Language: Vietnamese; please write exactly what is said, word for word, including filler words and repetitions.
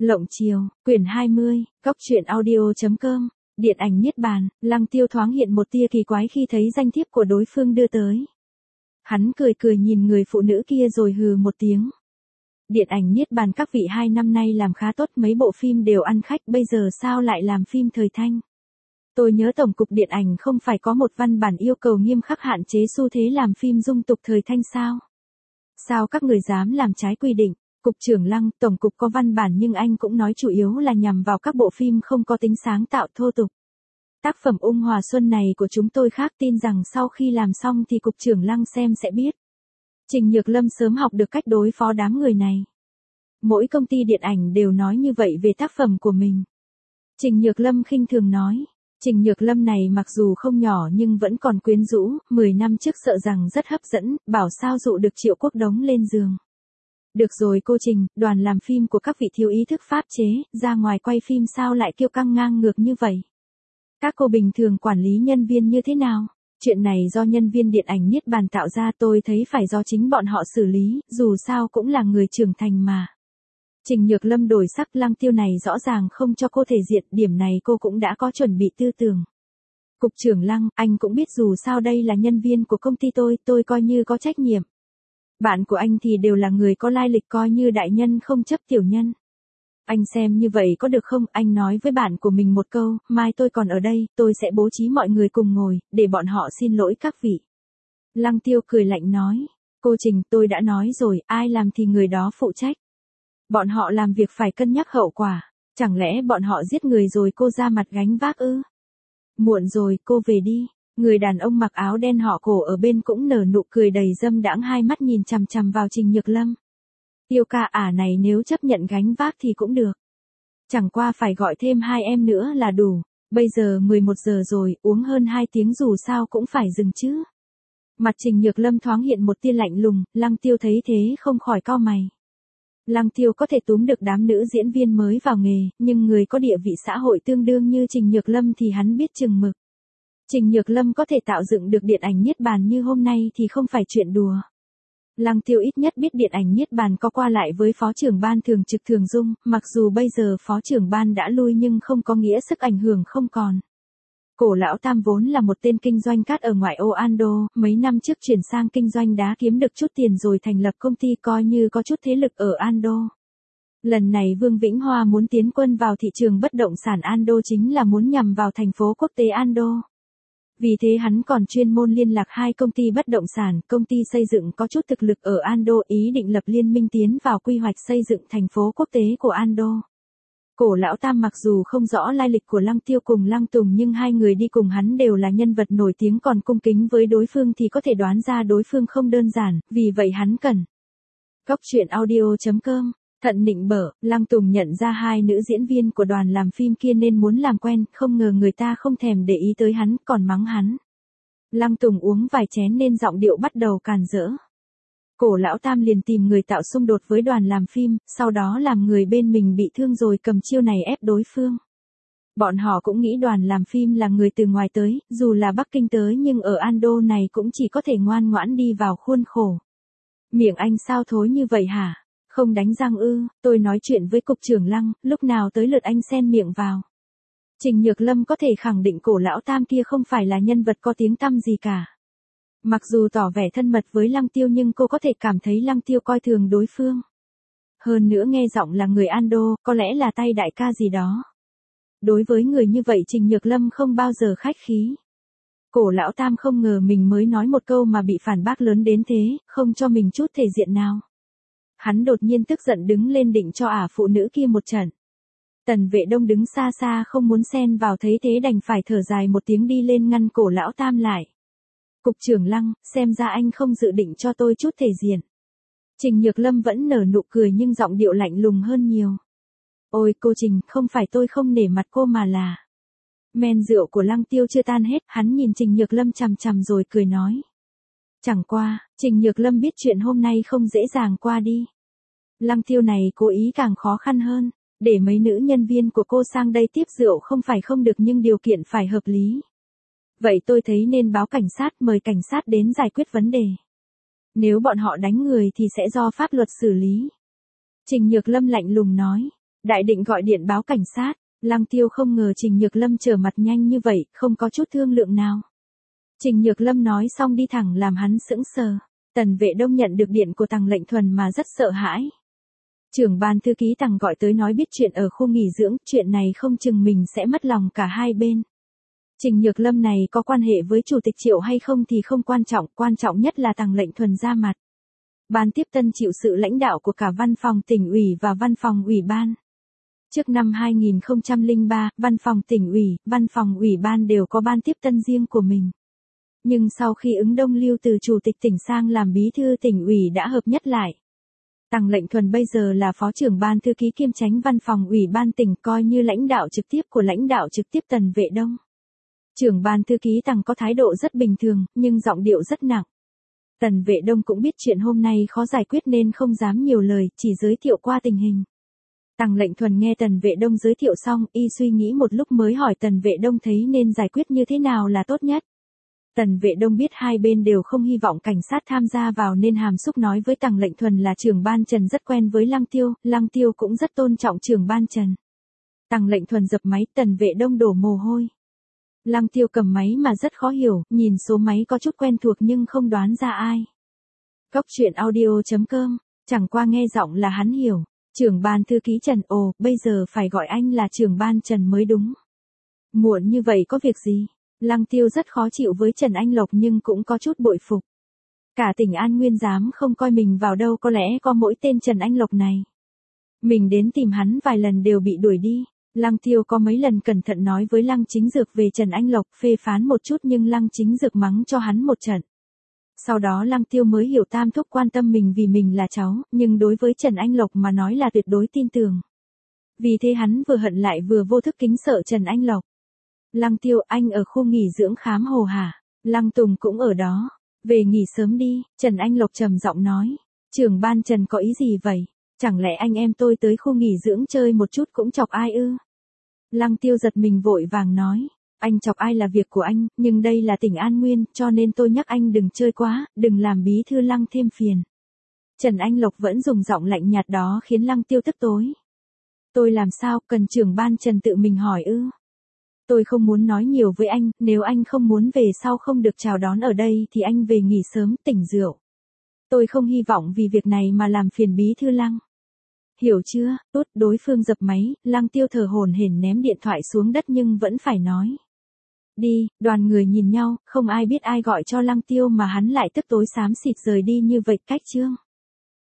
Lộng Chiều, quyển hai mươi, góc truyện audio chấm com, điện ảnh Niết Bàn. Lăng Tiêu thoáng hiện một tia kỳ quái khi thấy danh thiếp của đối phương đưa tới. Hắn cười cười nhìn người phụ nữ kia rồi hừ một tiếng. Điện ảnh Niết Bàn các vị hai năm nay làm khá tốt, mấy bộ phim đều ăn khách, bây giờ sao lại làm phim thời thanh? Tôi nhớ Tổng cục Điện ảnh không phải có một văn bản yêu cầu nghiêm khắc hạn chế xu thế làm phim dung tục thời thanh sao? Sao các người dám làm trái quy định? Cục trưởng Lăng, Tổng cục có văn bản nhưng anh cũng nói chủ yếu là nhằm vào các bộ phim không có tính sáng tạo thô tục. Tác phẩm Ung Hòa Xuân này của chúng tôi khác, tin rằng sau khi làm xong thì Cục trưởng Lăng xem sẽ biết. Trình Nhược Lâm sớm học được cách đối phó đám người này. Mỗi công ty điện ảnh đều nói như vậy về tác phẩm của mình. Trình Nhược Lâm khinh thường nói. Trình Nhược Lâm này mặc dù không nhỏ nhưng vẫn còn quyến rũ, mười năm trước sợ rằng rất hấp dẫn, bảo sao dụ được Triệu Quốc Đống lên giường. Được rồi cô Trình, đoàn làm phim của các vị thiếu ý thức pháp chế, ra ngoài quay phim sao lại kiêu căng ngang ngược như vậy? Các cô bình thường quản lý nhân viên như thế nào? Chuyện này do nhân viên điện ảnh Niết Bàn tạo ra, tôi thấy phải do chính bọn họ xử lý, dù sao cũng là người trưởng thành mà. Trình Nhược Lâm đổi sắc. Lăng Tiêu này rõ ràng không cho cô thể diện, điểm này cô cũng đã có chuẩn bị tư tưởng. Cục trưởng Lăng, anh cũng biết dù sao đây là nhân viên của công ty tôi, tôi coi như có trách nhiệm. Bạn của anh thì đều là người có lai lịch, coi như đại nhân không chấp tiểu nhân. Anh xem như vậy có được không? Anh nói với bạn của mình một câu, mai tôi còn ở đây, tôi sẽ bố trí mọi người cùng ngồi, để bọn họ xin lỗi các vị. Lăng Tiêu cười lạnh nói, cô Trình, tôi đã nói rồi, ai làm thì người đó phụ trách. Bọn họ làm việc phải cân nhắc hậu quả, chẳng lẽ bọn họ giết người rồi cô ra mặt gánh vác ư? Muộn rồi, cô về đi. Người đàn ông mặc áo đen họ Cổ ở bên cũng nở nụ cười đầy dâm đãng, hai mắt nhìn chằm chằm vào Trình Nhược Lâm. Tiêu ca ả này nếu chấp nhận gánh vác thì cũng được. Chẳng qua phải gọi thêm hai em nữa là đủ. Bây giờ mười một giờ rồi, uống hơn hai tiếng dù sao cũng phải dừng chứ. Mặt Trình Nhược Lâm thoáng hiện một tia lạnh lùng, Lăng Tiêu thấy thế không khỏi cau mày. Lăng Tiêu có thể túm được đám nữ diễn viên mới vào nghề, nhưng người có địa vị xã hội tương đương như Trình Nhược Lâm thì hắn biết chừng mực. Trình Nhược Lâm có thể tạo dựng được điện ảnh Niết Bàn như hôm nay thì không phải chuyện đùa. Lăng Tiêu ít nhất biết điện ảnh Niết Bàn có qua lại với phó trưởng ban thường trực Thường Dung, mặc dù bây giờ phó trưởng ban đã lui nhưng không có nghĩa sức ảnh hưởng không còn. Cổ lão Tam vốn là một tên kinh doanh cát ở ngoại ô Ando, mấy năm trước chuyển sang kinh doanh đá kiếm được chút tiền rồi thành lập công ty coi như có chút thế lực ở Ando. Lần này Vương Vĩnh Hoa muốn tiến quân vào thị trường bất động sản Ando chính là muốn nhằm vào thành phố quốc tế Ando. Vì thế hắn còn chuyên môn liên lạc hai công ty bất động sản, công ty xây dựng có chút thực lực ở Ando ý định lập liên minh tiến vào quy hoạch xây dựng thành phố quốc tế của Ando. Cổ lão Tam mặc dù không rõ lai lịch của Lăng Tiêu cùng Lăng Tùng nhưng hai người đi cùng hắn đều là nhân vật nổi tiếng, còn cung kính với đối phương thì có thể đoán ra đối phương không đơn giản, vì vậy hắn cần. Góc truyện audio chấm com, thận nịnh bở, Lăng Tùng nhận ra hai nữ diễn viên của đoàn làm phim kia nên muốn làm quen, không ngờ người ta không thèm để ý tới hắn, còn mắng hắn. Lăng Tùng uống vài chén nên giọng điệu bắt đầu càn rỡ. Cổ lão Tam liền tìm người tạo xung đột với đoàn làm phim, sau đó làm người bên mình bị thương rồi cầm chiêu này ép đối phương. Bọn họ cũng nghĩ đoàn làm phim là người từ ngoài tới, dù là Bắc Kinh tới nhưng ở Ando này cũng chỉ có thể ngoan ngoãn đi vào khuôn khổ. Miệng anh sao thối như vậy hả? Không đánh răng ư? Tôi nói chuyện với cục trưởng Lăng, lúc nào tới lượt anh xen miệng vào. Trình Nhược Lâm có thể khẳng định cổ lão Tam kia không phải là nhân vật có tiếng tăm gì cả. Mặc dù tỏ vẻ thân mật với Lăng Tiêu nhưng cô có thể cảm thấy Lăng Tiêu coi thường đối phương. Hơn nữa nghe giọng là người Ando, có lẽ là tay đại ca gì đó. Đối với người như vậy Trình Nhược Lâm không bao giờ khách khí. Cổ lão Tam không ngờ mình mới nói một câu mà bị phản bác lớn đến thế, không cho mình chút thể diện nào. Hắn đột nhiên tức giận đứng lên định cho ả phụ nữ kia một trận. Tần Vệ Đông đứng xa xa không muốn xen vào thấy thế đành phải thở dài một tiếng đi lên ngăn cổ lão Tam lại. Cục trưởng Lăng, xem ra anh không dự định cho tôi chút thể diện. Trình Nhược Lâm vẫn nở nụ cười nhưng giọng điệu lạnh lùng hơn nhiều. Ôi cô Trình, không phải tôi không nể mặt cô mà là. Men rượu của Lăng Tiêu chưa tan hết, hắn nhìn Trình Nhược Lâm chằm chằm rồi cười nói. Chẳng qua, Trình Nhược Lâm biết chuyện hôm nay không dễ dàng qua đi. Lăng Tiêu này cố ý càng khó khăn hơn, để mấy nữ nhân viên của cô sang đây tiếp rượu không phải không được nhưng điều kiện phải hợp lý. Vậy tôi thấy nên báo cảnh sát, mời cảnh sát đến giải quyết vấn đề. Nếu bọn họ đánh người thì sẽ do pháp luật xử lý. Trình Nhược Lâm lạnh lùng nói. Đại định gọi điện báo cảnh sát, Lăng Tiêu không ngờ Trình Nhược Lâm trở mặt nhanh như vậy, không có chút thương lượng nào. Trình Nhược Lâm nói xong đi thẳng làm hắn sững sờ. Tần Vệ Đông nhận được điện của Tằng Lệnh Thuần mà rất sợ hãi. Trưởng ban thư ký Tằng gọi tới nói biết chuyện ở khu nghỉ dưỡng, chuyện này không chừng mình sẽ mất lòng cả hai bên. Trình Nhược Lâm này có quan hệ với Chủ tịch Triệu hay không thì không quan trọng, quan trọng nhất là Tằng Lệnh Thuần ra mặt. Ban tiếp tân chịu sự lãnh đạo của cả văn phòng tỉnh ủy và văn phòng ủy ban. Trước năm hai nghìn không trăm lẻ ba, văn phòng tỉnh ủy, văn phòng ủy ban đều có ban tiếp tân riêng của mình. Nhưng sau khi ứng Đông Lưu từ chủ tịch tỉnh sang làm bí thư tỉnh ủy đã hợp nhất lại. Tằng Lệnh Thuần bây giờ là phó trưởng ban thư ký kiêm chánh văn phòng ủy ban tỉnh, coi như lãnh đạo trực tiếp của lãnh đạo trực tiếp Tần Vệ Đông. Trưởng ban thư ký Tằng có thái độ rất bình thường, nhưng giọng điệu rất nặng. Tần Vệ Đông cũng biết chuyện hôm nay khó giải quyết nên không dám nhiều lời, chỉ giới thiệu qua tình hình. Tằng Lệnh Thuần nghe Tần Vệ Đông giới thiệu xong, y suy nghĩ một lúc mới hỏi Tần Vệ Đông thấy nên giải quyết như thế nào là tốt nhất. Tần Vệ Đông biết hai bên đều không hy vọng cảnh sát tham gia vào nên hàm xúc nói với Tằng Lệnh Thuần là trưởng ban Trần rất quen với Lăng Tiêu, Lăng Tiêu cũng rất tôn trọng trưởng ban Trần. Tằng Lệnh Thuần dập máy, Tần Vệ Đông đổ mồ hôi. Lăng Tiêu cầm máy mà rất khó hiểu, nhìn số máy có chút quen thuộc nhưng không đoán ra ai. Cốc truyện audio chấm com, chẳng qua nghe giọng là hắn hiểu. Trưởng ban thư ký Trần, ồ, bây giờ phải gọi anh là trưởng ban Trần mới đúng. Muộn như vậy có việc gì? Lăng Tiêu rất khó chịu với Trần Anh Lộc nhưng cũng có chút bội phục. Cả tỉnh An Nguyên dám không coi mình vào đâu, có lẽ có mỗi tên Trần Anh Lộc này. Mình đến tìm hắn vài lần đều bị đuổi đi. Lăng Tiêu có mấy lần cẩn thận nói với Lăng Chính Dược về Trần Anh Lộc, phê phán một chút nhưng Lăng Chính Dược mắng cho hắn một trận. Sau đó Lăng Tiêu mới hiểu Tam Thúc quan tâm mình vì mình là cháu, nhưng đối với Trần Anh Lộc mà nói là tuyệt đối tin tưởng. Vì thế hắn vừa hận lại vừa vô thức kính sợ Trần Anh Lộc. Lăng Tiêu, anh ở khu nghỉ dưỡng khám hồ hả? Lăng Tùng cũng ở đó. Về nghỉ sớm đi, Trần Anh Lộc trầm giọng nói. Trưởng ban Trần có ý gì vậy? Chẳng lẽ anh em tôi tới khu nghỉ dưỡng chơi một chút cũng chọc ai ư? Lăng Tiêu giật mình vội vàng nói. Anh chọc ai là việc của anh, nhưng đây là tỉnh An Nguyên, cho nên tôi nhắc anh đừng chơi quá, đừng làm bí thư Lăng thêm phiền. Trần Anh Lộc vẫn dùng giọng lạnh nhạt đó khiến Lăng Tiêu tức tối. Tôi làm sao, cần trưởng ban Trần tự mình hỏi ư? Tôi không muốn nói nhiều với anh, nếu anh không muốn về sau không được chào đón ở đây thì anh về nghỉ sớm, tỉnh rượu. Tôi không hy vọng vì việc này mà làm phiền bí thư Lăng. Hiểu chưa? Tốt, đối phương dập máy, Lăng Tiêu thở hổn hển ném điện thoại xuống đất nhưng vẫn phải nói. Đi, đoàn người nhìn nhau, không ai biết ai gọi cho Lăng Tiêu mà hắn lại tức tối xám xịt rời đi như vậy, cách chương.